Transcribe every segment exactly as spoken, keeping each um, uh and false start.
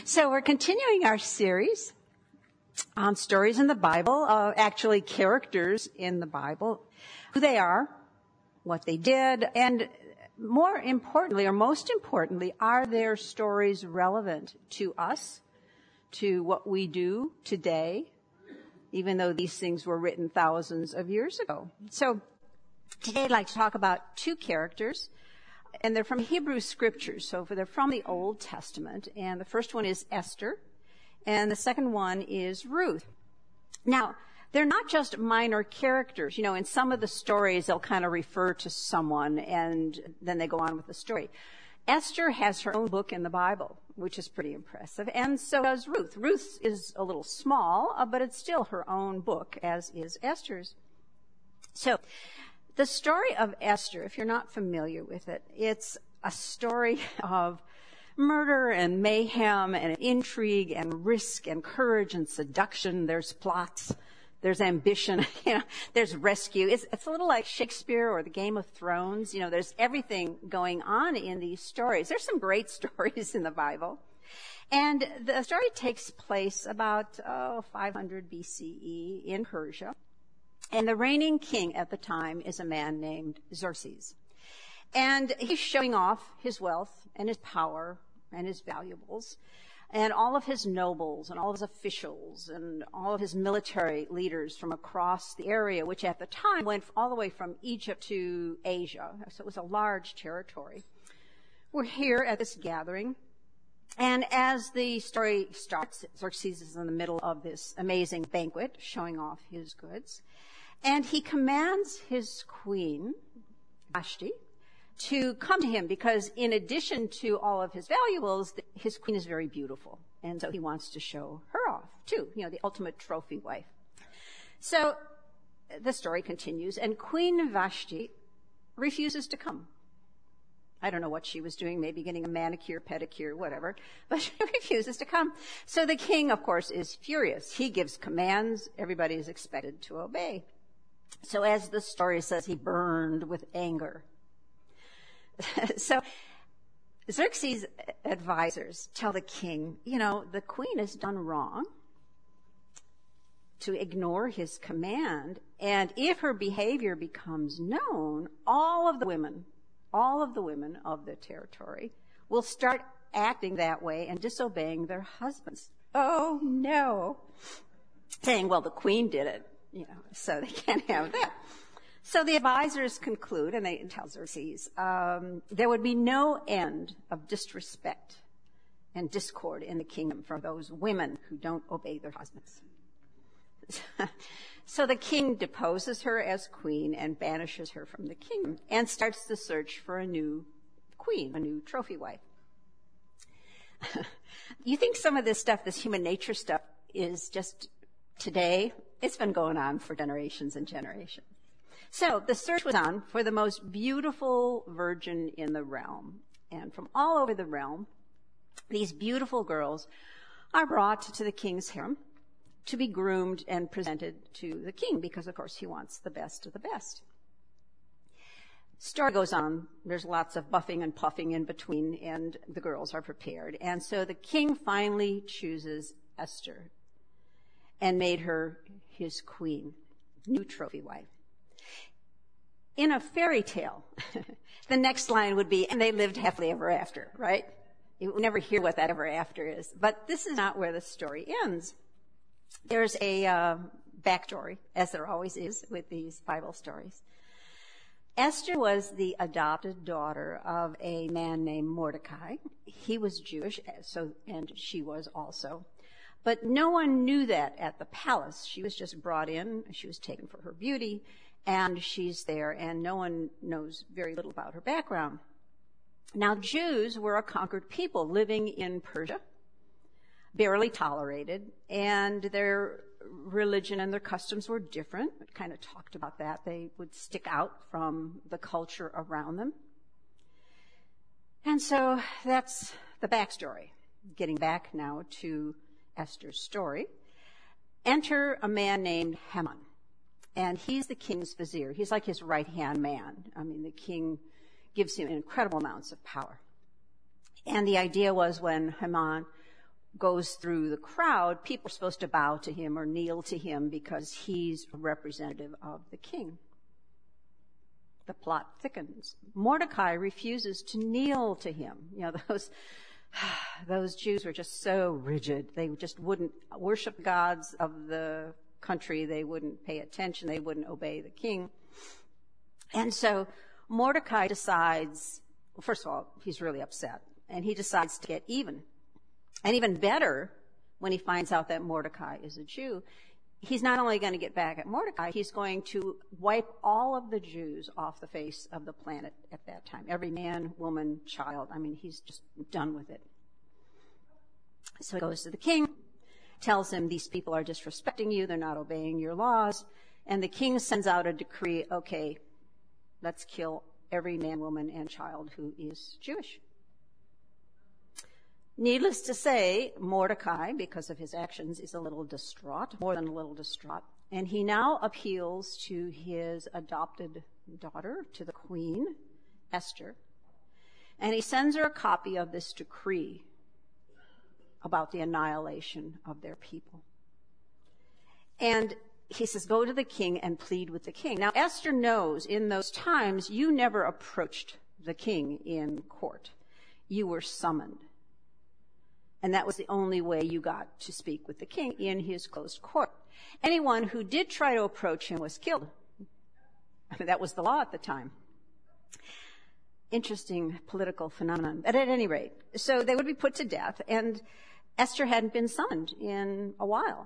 So we're continuing our series on stories in the Bible, uh, actually characters in the Bible, who they are, what they did, and more importantly, or most importantly, are their stories relevant to us, to what we do today, even though these things were written thousands of years ago. So today I'd like to talk about two characters, and they're from Hebrew scriptures, so they're from the Old Testament, and the first one is Esther, and the second one is Ruth. Now, they're not just minor characters. You know, in some of the stories, they'll kind of refer to someone, and then they go on with the story. Esther has her own book in the Bible, which is pretty impressive, and so does Ruth. Ruth is a little small, uh, but it's still her own book, as is Esther's. So, the story of Esther, if you're not familiar with it, it's a story of murder and mayhem and intrigue and risk and courage and seduction. There's plots. There's ambition. You know, there's rescue. It's, it's a little like Shakespeare or the Game of Thrones. You know, there's everything going on in these stories. There's some great stories in the Bible. And the story takes place about, oh, five hundred B C E in Persia. And the reigning king at the time is a man named Xerxes. And he's showing off his wealth and his power and his valuables and all of his nobles and all of his officials and all of his military leaders from across the area, which at the time went all the way from Egypt to Asia. So it was a large territory. We're here at this gathering. And as the story starts, Xerxes is in the middle of this amazing banquet showing off his goods. And he commands his queen, Vashti, to come to him because in addition to all of his valuables, his queen is very beautiful. And so he wants to show her off too, you know, the ultimate trophy wife. So the story continues, and Queen Vashti refuses to come. I don't know what she was doing, maybe getting a manicure, pedicure, whatever, but she refuses to come. So the king, of course, is furious. He gives commands. Everybody is expected to obey. So as the story says, he burned with anger. So Xerxes' advisors tell the king, you know, the queen has done wrong to ignore his command, and if her behavior becomes known, all of the women, all of the women of the territory will start acting that way and disobeying their husbands. Oh, no. Saying, well, the queen did it, you know, so they can't have that. So the advisors conclude, and they tell Xerxes, um, there would be no end of disrespect and discord in the kingdom for those women who don't obey their husbands. So the king deposes her as queen and banishes her from the kingdom and starts the search for a new queen, a new trophy wife. You think some of this stuff, this human nature stuff, is just today? It's been going on for generations and generations. So the search was on for the most beautiful virgin in the realm. And from all over the realm, these beautiful girls are brought to the king's harem to be groomed and presented to the king because, of course, he wants the best of the best. Story goes on. There's lots of buffing and puffing in between, and the girls are prepared. And so the king finally chooses Esther and made her his queen, new trophy wife. In a fairy tale, the next line would be, and they lived happily ever after, right? You never hear what that ever after is. But this is not where the story ends. There's a uh, backstory, as there always is with these Bible stories. Esther was the adopted daughter of a man named Mordecai. He was Jewish, so and she was also. But no one knew that at the palace. She was just brought in. She was taken for her beauty, and she's there, and no one knows very little about her background. Now, Jews were a conquered people living in Persia, barely tolerated, and their religion and their customs were different. We kind of talked about that. They would stick out from the culture around them. And so that's the backstory. Getting back now to Esther's story. Enter a man named Haman, and he's the king's vizier. He's like his right-hand man. I mean, the king gives him incredible amounts of power. And the idea was when Haman goes through the crowd, people are supposed to bow to him or kneel to him because he's a representative of the king. The plot thickens. Mordecai refuses to kneel to him. You know, those, those Jews were just so rigid. They just wouldn't worship gods of the country. They wouldn't pay attention. They wouldn't obey the king. And so Mordecai decides, well, first of all, he's really upset, and he decides to get even. And even better, when he finds out that Mordecai is a Jew, he's not only going to get back at Mordecai, he's going to wipe all of the Jews off the face of the planet at that time. Every man, woman, child. I mean, he's just done with it. So he goes to the king, tells him these people are disrespecting you, they're not obeying your laws, and the king sends out a decree, okay, let's kill every man, woman, and child who is Jewish. Needless to say, Mordecai, because of his actions, is a little distraught, more than a little distraught, and he now appeals to his adopted daughter, to the queen, Esther, and he sends her a copy of this decree about the annihilation of their people. And he says, go to the king and plead with the king. Now, Esther knows in those times you never approached the king in court. You were summoned. And that was the only way you got to speak with the king, in his closed court. Anyone who did try to approach him was killed. I mean, that was the law at the time. Interesting political phenomenon. But at any rate, so they would be put to death, and Esther hadn't been summoned in a while.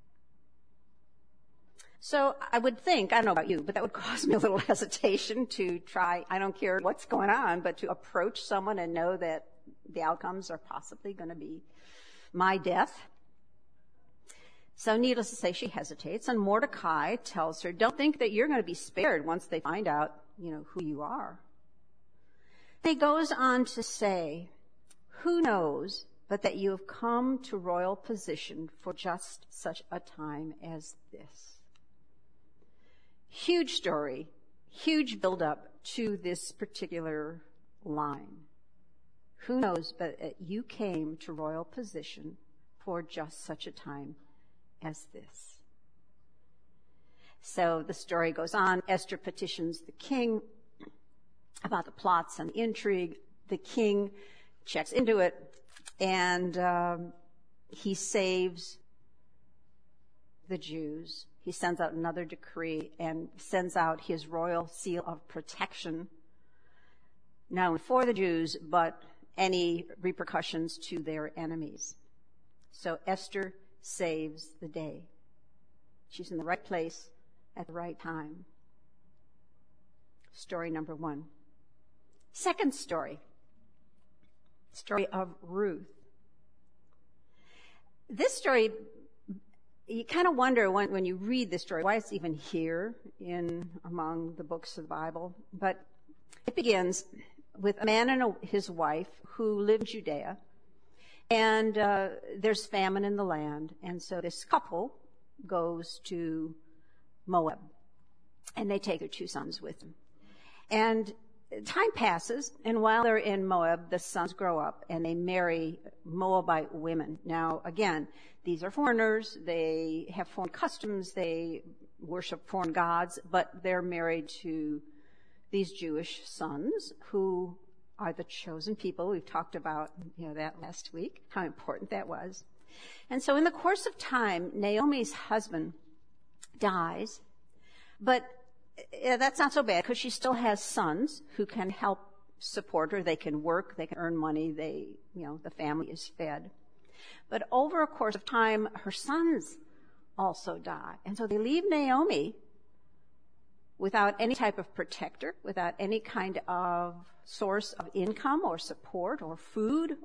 So I would think, I don't know about you, but that would cause me a little hesitation to try, I don't care what's going on, but to approach someone and know that the outcomes are possibly going to be my death. So needless to say, she hesitates, and Mordecai tells her, don't think that you're going to be spared once they find out, you know, who you are. He goes on to say, who knows but that you have come to royal position for just such a time as this. Huge story, huge build-up to this particular line. Who knows but that you came to royal position for just such a time as this. So the story goes on. Esther petitions the king about the plots and intrigue. The king checks into it, and um, he saves the Jews. He sends out another decree and sends out his royal seal of protection, not only for the Jews, but any repercussions to their enemies. So Esther saves the day. She's in the right place at the right time. Story number one. Second story. Story of Ruth. This story, you kind of wonder when, when you read this story, why it's even here in among the books of the Bible. But it begins with a man and a, his wife who live in Judea, and uh, there's famine in the land, and so this couple goes to Moab, and they take their two sons with them. And time passes, and while they're in Moab, the sons grow up, and they marry Moabite women. Now, again, these are foreigners. They have foreign customs. They worship foreign gods, but they're married to these Jewish sons who are the chosen people. We've talked about, you know, that last week, how important that was. And so in the course of time, Naomi's husband dies, but yeah, that's not so bad because she still has sons who can help support her. They can work, they can earn money, they, you know, the family is fed. But over a course of time, her sons also die. And so they leave Naomi without any type of protector, without any kind of source of income or support or food.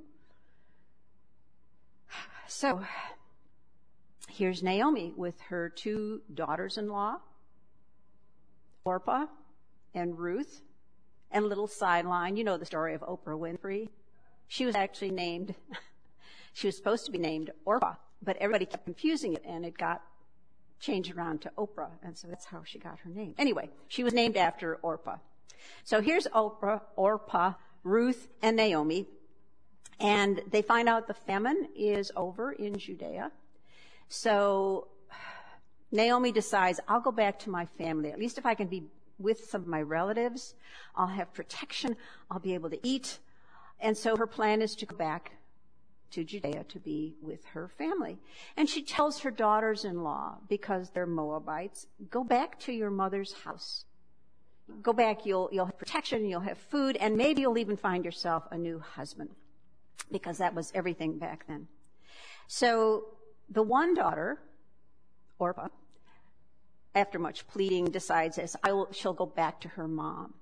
So here's Naomi with her two daughters-in-law, Orpah and Ruth, and a little sideline. You know the story of Oprah Winfrey. She was actually named, she was supposed to be named Orpah, but everybody kept confusing it, and it got changed around to Oprah, and so that's how she got her name. Anyway, she was named after Orpah. So here's Oprah, Orpah, Ruth, and Naomi, And they find out the famine is over in Judea. So Naomi decides, I'll go back to my family. At least if I can be with some of my relatives, I'll have protection, I'll be able to eat. And so her plan is to go back to Judea to be with her family. And she tells her daughters-in-law, because they're Moabites, go back to your mother's house. Go back, you'll, you'll have protection, you'll have food, and maybe you'll even find yourself a new husband, because that was everything back then. So the one daughter, Orpah, after much pleading, decides as I will, she'll go back to her mom.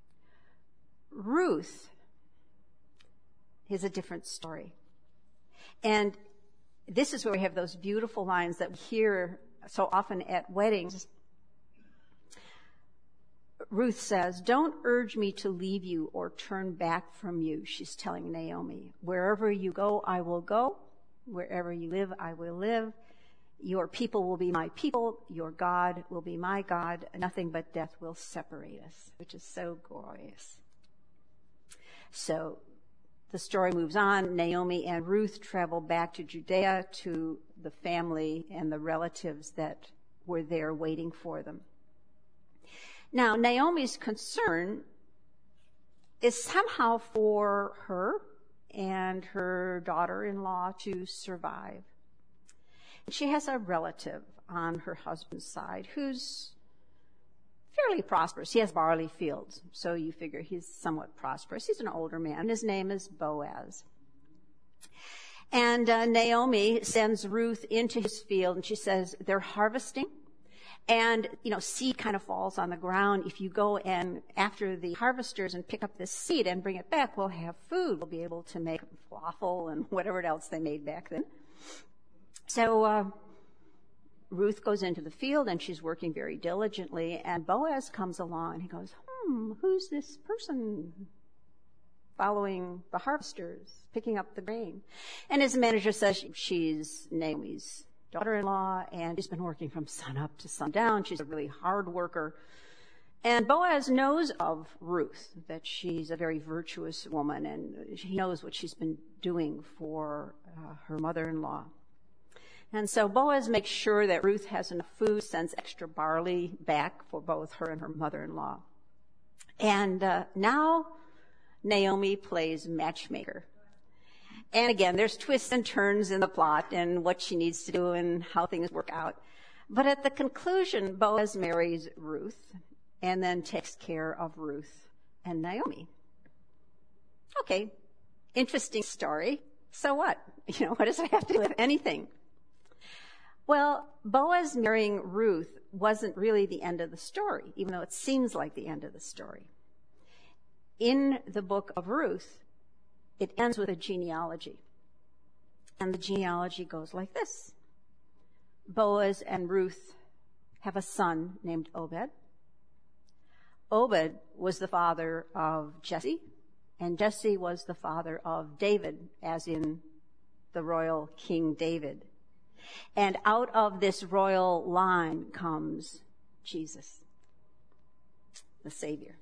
Ruth is a different story. And this is where we have those beautiful lines that we hear so often at weddings. Ruth says, don't urge me to leave you or turn back from you, she's telling Naomi. Wherever you go, I will go. Wherever you live, I will live. Your people will be my people. Your God will be my God. Nothing but death will separate us, which is so glorious. So the story moves on. Naomi and Ruth travel back to Judea to the family and the relatives that were there waiting for them. Now, Naomi's concern is somehow for her and her daughter-in-law to survive. She has a relative on her husband's side who's fairly prosperous. He has barley fields, so you figure he's somewhat prosperous. He's an older man. His name is Boaz. And uh, Naomi sends Ruth into his field, and she says, they're harvesting, and, you know, seed kind of falls on the ground. If you go and after the harvesters and pick up this seed and bring it back, we'll have food. We'll be able to make falafel and whatever else they made back then. So uh, Ruth goes into the field, and she's working very diligently, and Boaz comes along, and he goes, hmm, who's this person following the harvesters, picking up the grain? And his manager says she's Naomi's daughter-in-law, and she's been working from sun up to sundown. She's a really hard worker. And Boaz knows of Ruth, that she's a very virtuous woman, and he knows what she's been doing for uh, her mother-in-law. And so Boaz makes sure that Ruth has enough food, sends extra barley back for both her and her mother-in-law. And uh, now Naomi plays matchmaker. And again, there's twists and turns in the plot and what she needs to do and how things work out. But at the conclusion, Boaz marries Ruth and then takes care of Ruth and Naomi. Okay, interesting story. So what? You know, what does it have to do with anything? Well, Boaz marrying Ruth wasn't really the end of the story, even though it seems like the end of the story. In the book of Ruth, it ends with a genealogy. And the genealogy goes like this. Boaz and Ruth have a son named Obed. Obed was the father of Jesse, and Jesse was the father of David, as in the royal King David. And out of this royal line comes Jesus, the Savior.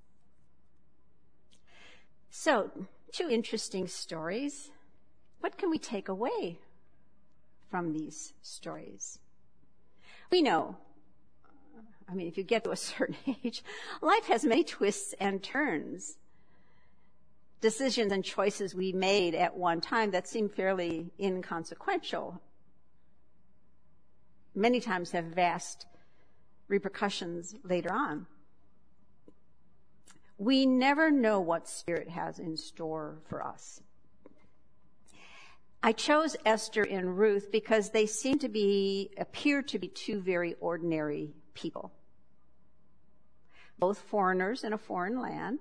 So, two interesting stories. What can we take away from these stories? We know, I mean, if you get to a certain age, life has many twists and turns. Decisions and choices we made at one time that seem fairly inconsequential many times have vast repercussions later on. We never know what Spirit has in store for us. I chose Esther and Ruth because they seem to be, appear to be two very ordinary people. Both foreigners in a foreign land,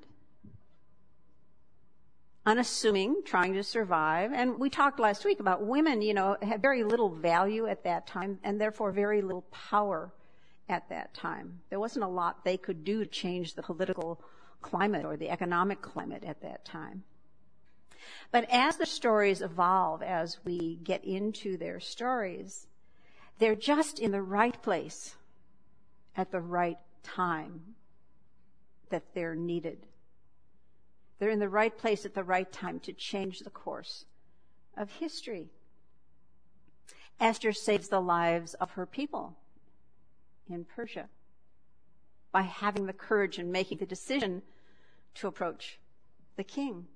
unassuming, trying to survive. And we talked last week about women, you know, had very little value at that time and therefore very little power at that time. There wasn't a lot they could do to change the political climate or the economic climate at that time. But as the stories evolve, as we get into their stories, they're just in the right place at the right time that they're needed. They're in the right place at the right time to change the course of history. Esther saves the lives of her people in Persia by having the courage and making the decision to approach the king.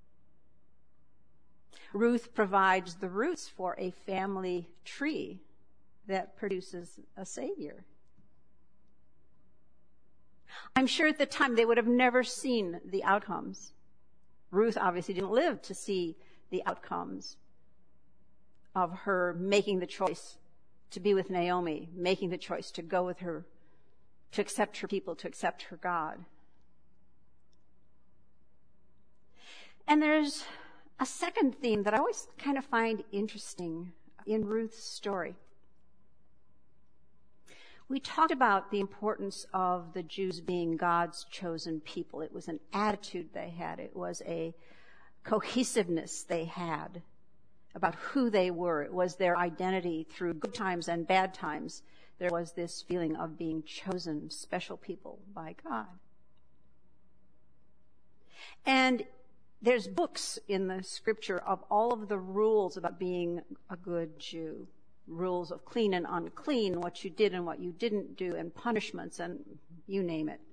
Ruth provides the roots for a family tree that produces a savior. I'm sure at the time they would have never seen the outcomes. Ruth obviously didn't live to see the outcomes of her making the choice to be with Naomi, making the choice to go with her, to accept her people, to accept her God. And there's a second theme that I always kind of find interesting in Ruth's story. We talked about the importance of the Jews being God's chosen people. It was an attitude they had. It was a cohesiveness they had about who they were. It was their identity through good times and bad times. There was this feeling of being chosen, special people by God. And there's books in the scripture of all of the rules about being a good Jew. Rules of clean and unclean, what you did and what you didn't do, and punishments, and you name it.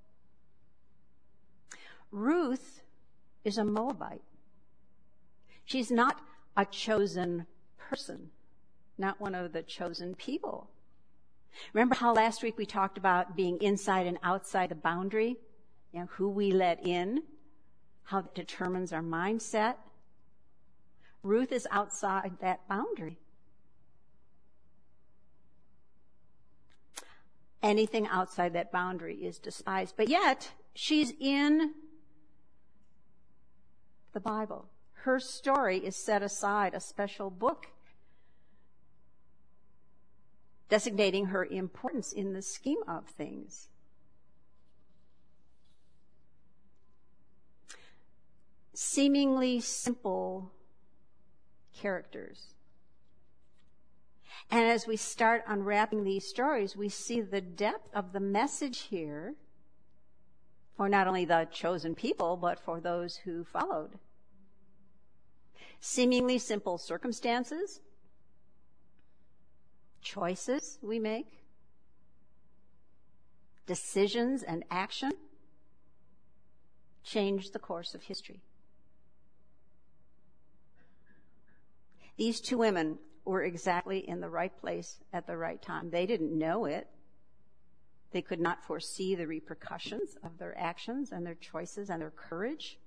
Ruth is a Moabite. She's not a chosen person, not one of the chosen people. Remember how last week we talked about being inside and outside the boundary? You know, who we let in, how it determines our mindset. Ruth is outside that boundary. Anything outside that boundary is despised. But yet, she's in the Bible. Her story is set aside, a special book, designating her importance in the scheme of things. Seemingly simple characters. And as we start unwrapping these stories, we see the depth of the message here for not only the chosen people, but for those who followed. Seemingly simple circumstances, choices we make, decisions and action change the course of history. These two women were exactly in the right place at the right time. They didn't know it. They could not foresee the repercussions of their actions and their choices and their courage.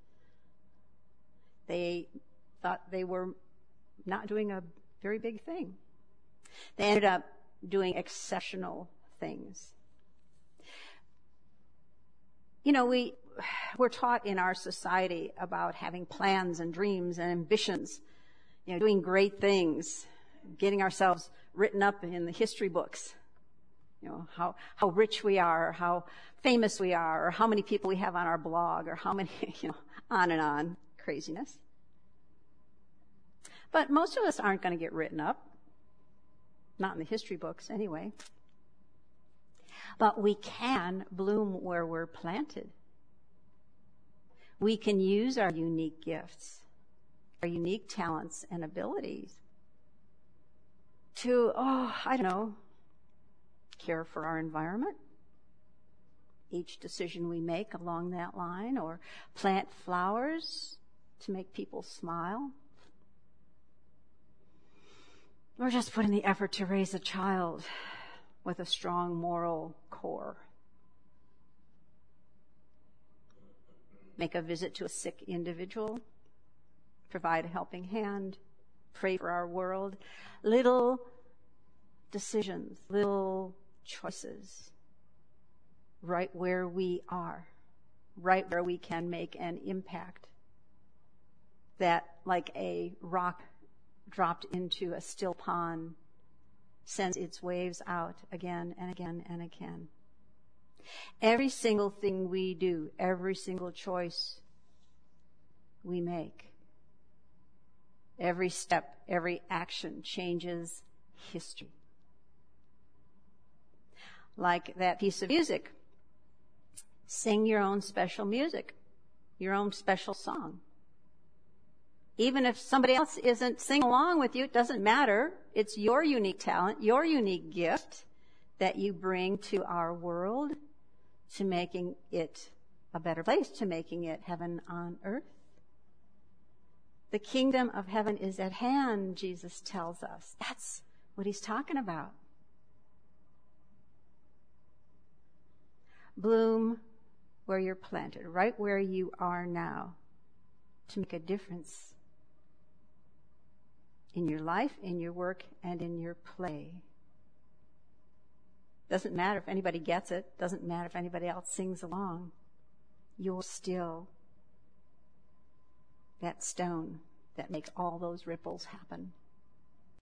They thought they were not doing a very big thing. They ended up doing exceptional things. You know, we, we're taught in our society about having plans and dreams and ambitions, you know, doing great things, getting ourselves written up in the history books. You know, how, how rich we are, or how famous we are, or how many people we have on our blog, or how many, you know, on and on. Craziness. But most of us aren't going to get written up. Not in the history books, anyway. But we can bloom where we're planted. We can use our unique gifts, our unique talents and abilities to, oh, I don't know, care for our environment, each decision we make along that line, or plant flowers to make people smile, or just put in the effort to raise a child with a strong moral core. Make a visit to a sick individual, provide a helping hand, pray for our world. Little decisions, little choices, right where we are, right where we can make an impact that, like a rock dropped into a still pond, sends its waves out again and again and again. Every single thing we do, every single choice we make, every step, every action changes history. Like that piece of music. Sing your own special music. your own special song. Even if somebody else isn't singing along with you, it doesn't matter. It's your unique talent, your unique gift that you bring to our world, to making it a better place, to making it heaven on earth. The kingdom of heaven is at hand, Jesus tells us. That's what he's talking about. Bloom where you're planted, right where you are now, to make a difference in your life, in your work, and in your play. Doesn't matter if anybody gets it. Doesn't matter if anybody else sings along. You're still that stone that makes all those ripples happen.